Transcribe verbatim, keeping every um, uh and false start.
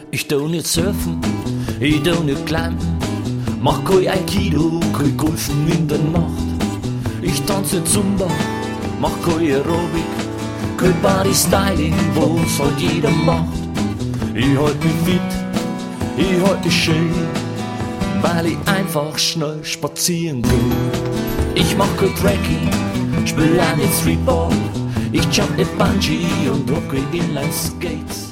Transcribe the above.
Ich tu nicht surfen, ich tu nicht klein, mach kein Aikido, kein Golfen in der Nacht. Ich tanze Zumba, mach kein Aerobic, kein Bodystyling, was halt jeder macht. Ich halt mich fit, ich halt mich schön, weil ich einfach schnell spazieren geh. Ich mach kein Trekking, spiel auch nicht Streetball, ich jump nicht Bungee und rock Inline Skates.